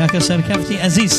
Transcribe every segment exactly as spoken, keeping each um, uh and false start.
کاکە سەرکەفتی ئەزیز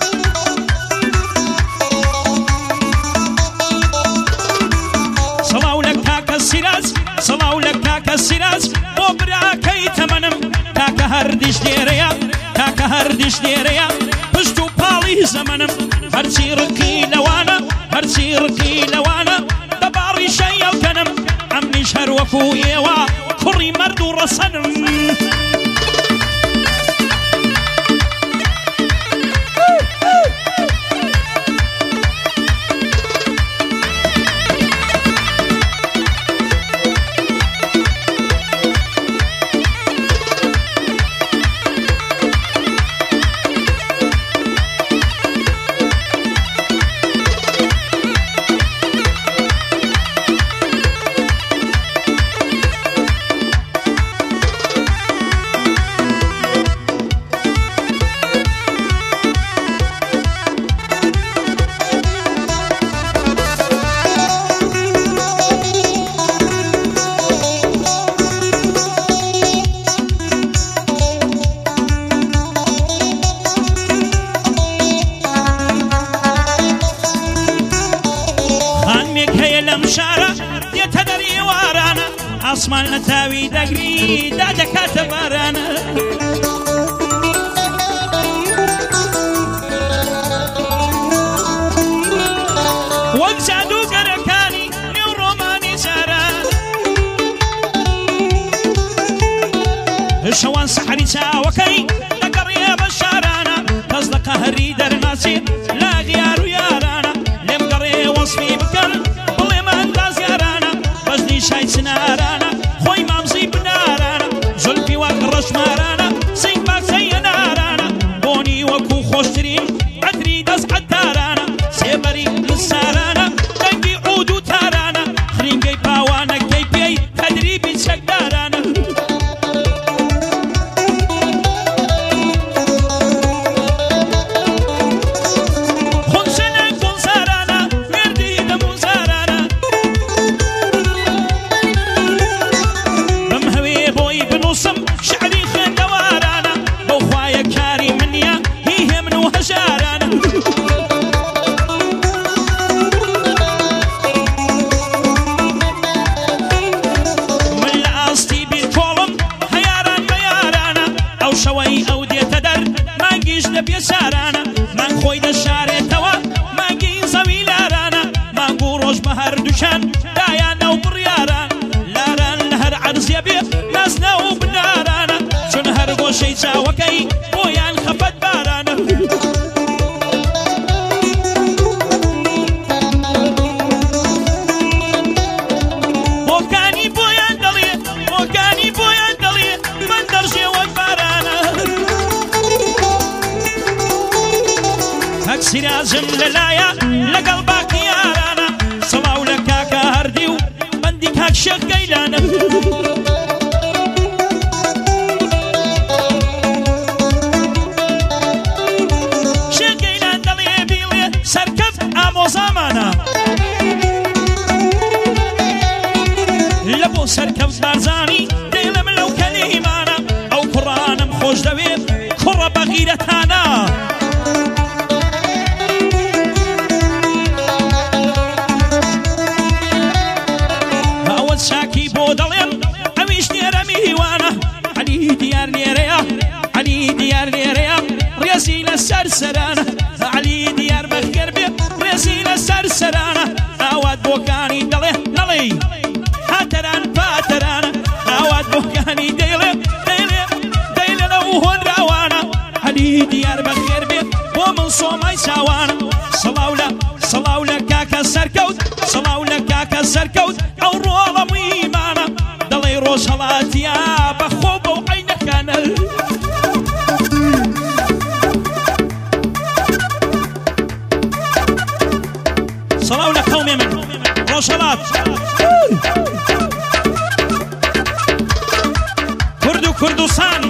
صلاة هەردیش دێرەیە کاکە هەردیش دێرەیە پشت و پاڵی زەمەنم هەرچی ڕقی لەوانە هەرچی ڕقی لەوانە دەباڕی شەیەڵکەنم ئەمنیش هەر وەکو ئێوە کوڕی مەرد و ڕەسەنم ئاسمان لە تاوی دەگری دادەکاتە بارانە وەک جادوگەرەکانی نێو ڕۆمانی جاران شەوان سەحری چاوەکەی دەگەڕێ بە شارانە کەس لە قەهری دەرناچێت لا دیار و یارانە لێم گەڕێ وەسفی بکەن بڵێمە ئەنداز یارانە بەژنی شای چنارانە خۆی مامزی بنارانە زولفی وەک ڕەشمارانە سنگ باکسەیە نارانە بۆنی وەکو خۆشترین عەتری دەست عەتارانە سێبەری لسارانە دەنگی عود و تارانە خرینگەی پاوانەکەی پێی تەدریبی چەکدارانە سراجم للايا لقل باقي يارانا صلاو لكاكا هرديو بندك هاك شيخ قيلانا شيخ قيلان دلي بيلي سركف امو زمانا لبو سركف بارزاني ديلم لو كليمانا او قرانم خوش دويب كرة بغيرتانا شاكي بودلين أويش نيرمي وانا علي ديار نيريا علي ديار نيريا رياسين السرسرانة علي ديار بخيربي رياسين السرسرانة نواد بوكاني دلي نلي هاتران باترانة نواد بوكاني ديلي ديلي ديلي نوهن روانا علي ديار بخيربي ومن صومي سوانا صلاولا صلاولا كاكا سركوت صلاولا كاكا سركوت أو رولا ميمانا دلي روش هلاتيا بخوبو عينك أنا صلاولا قومي من روش هلات كردو كردوستان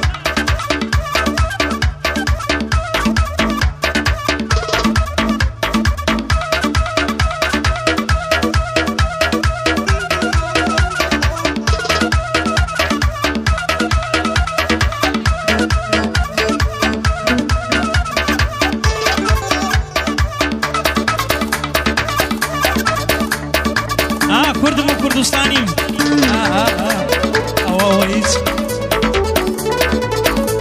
كردم وكردستانيم آه آه آه أو أو إيش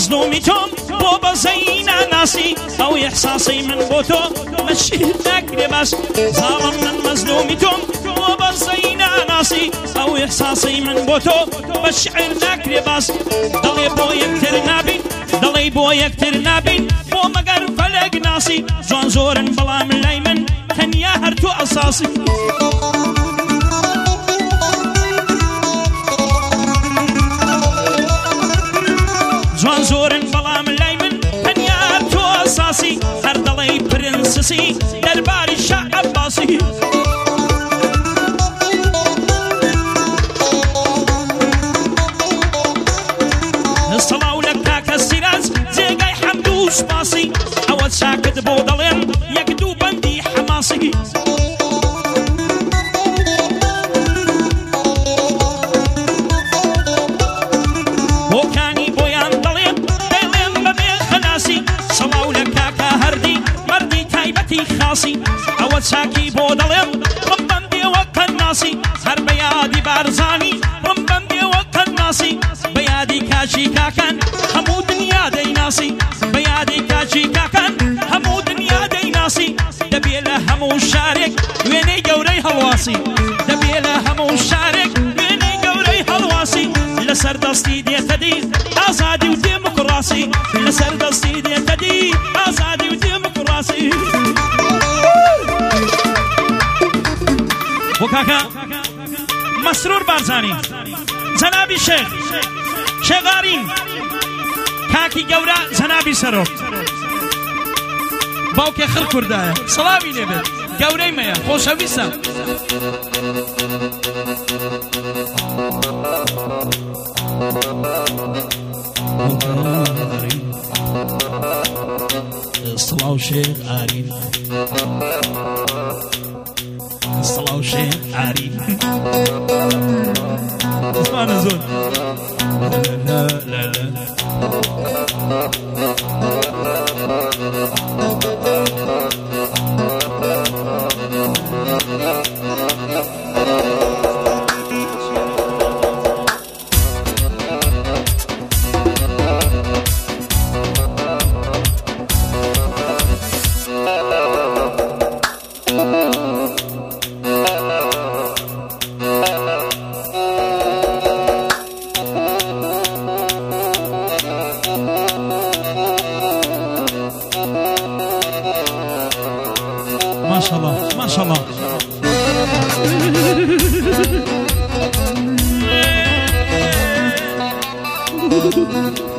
مظلومي توم بو بزينا ناسي او احساسي من بوتو مشي ناكري بس ظالم من مظلومي توم بو بزينا ناسي او احساسي من بوتو بشعر ناكري بس دلي بو يكتر نابين دلي بو يكتر نابين بو مقر فلق ناسي جوان زورن بلا من لايمن تنيا هرتو اساسي جوان زورن بلا من لايمن تنيا هرتو اساسي هر دلي برنسسي درباري شاه عباسي الصلاة لك تاك السراز زيقاي حمدو سباسي اول ساكت بودلين يكدو بندي حماسي وكاني بويان دلين دلين ببي خلاسي صلاة لك تاك هردي مردي تايبتي خاصي اول ساكي بودلين رمبن بي وقناسي هر بيادي بارزاني رمبن بي وقناسي بيادي كاشي كاكن همو دنيا دي ناسي بيادي كاشي كاكن همو دنيا دي ناسي دبيله همو شارك ويني قوري هلواسي دبيله همو شارك ويني قوري هلواسي لسر دستي دي تدي آزادي وديمقراسي لسر دستي دي تدي آزادي وديمقراسي وكاكا مسرور بارزاني جنابي شيخ شغارين كاكي قورا جنابي سروك باوكي خل كردايا سلامي نبت قوري ميا خوشويسا الصلاة شيخ عارين الصلاة شيخ عارين اسمعنا زول لا لا لا ما شاء الله ما شاء الله